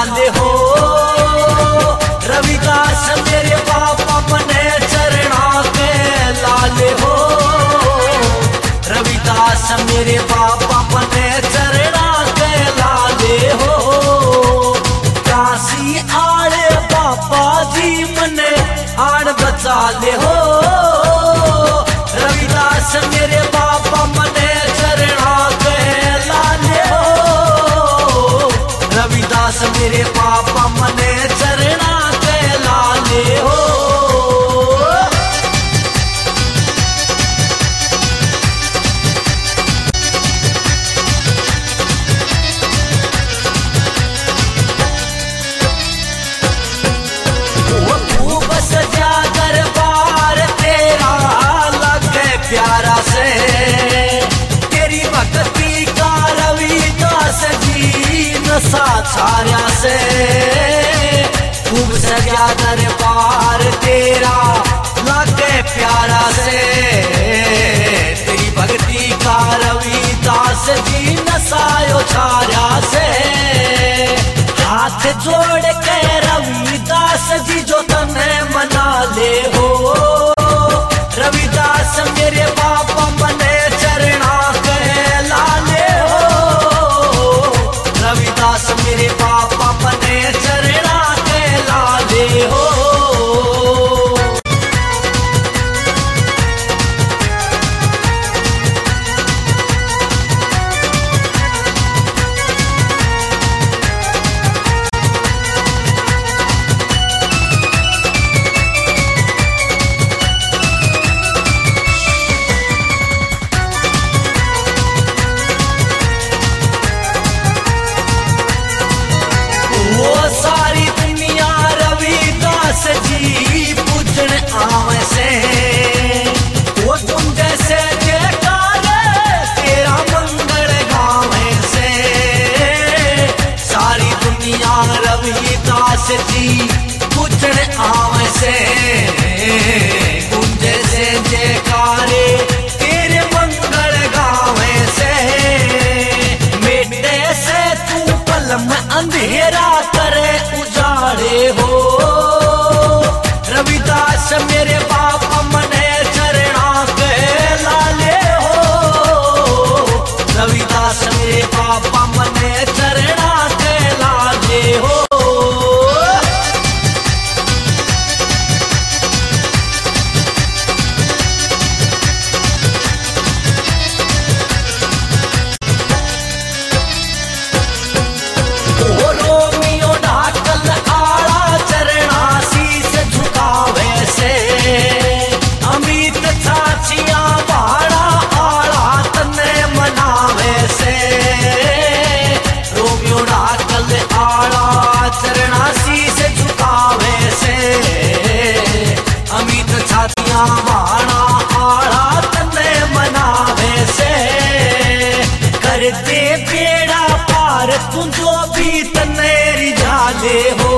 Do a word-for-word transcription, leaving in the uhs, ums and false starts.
जाले हो। रविदास मेरे पापा मने चरणा के लाले हो। रविदास मेरे पापा मने चरणा के लाले हो। काशी आड़े पापा जी मने आड़ बचा ले हो। रविदास मेरे पापा मने चरणा के लाले हो। रविदास मेरे पापा मने चरणा के लाले हो। प्यारा से तेरी भक्ति का रविदास जी नशा छाया से। खूब सजा दरबार तेरा लागे प्यारा से। तेरी भक्ति का रविदास जी नशायो छाया से। हाथ जोड़ के रविदास जी जो तने मना ले हो। रविदास मेरे पापा मने चरणा के लाले हो। रविदास मेरे पापा मने चरणा के लाले हो। आवे से वो तुम जैसे जयकार तेरा मंगल गावे से। सारी दुनिया रविदास जी पूजन आवे से। तुम जैसे जयकार तेरे मंगल गावे से। मेटे से तू कलम अंधेरा करे उजाड़े हो। रविदास मेरे पापा मने चरणा के लाले हो। रविदास मेरे पापा मने चरणा के लाले हो। अमित छाछिया बाड़ा आड़ा तने मनावे से। रोमियो डाकल आड़ा चरणासी से झुकावे से। अमित छाछिया बाड़ा आड़ा तने मनावे से। कर दे बेड़ा पार तू जो भी तने रिझा दे हो।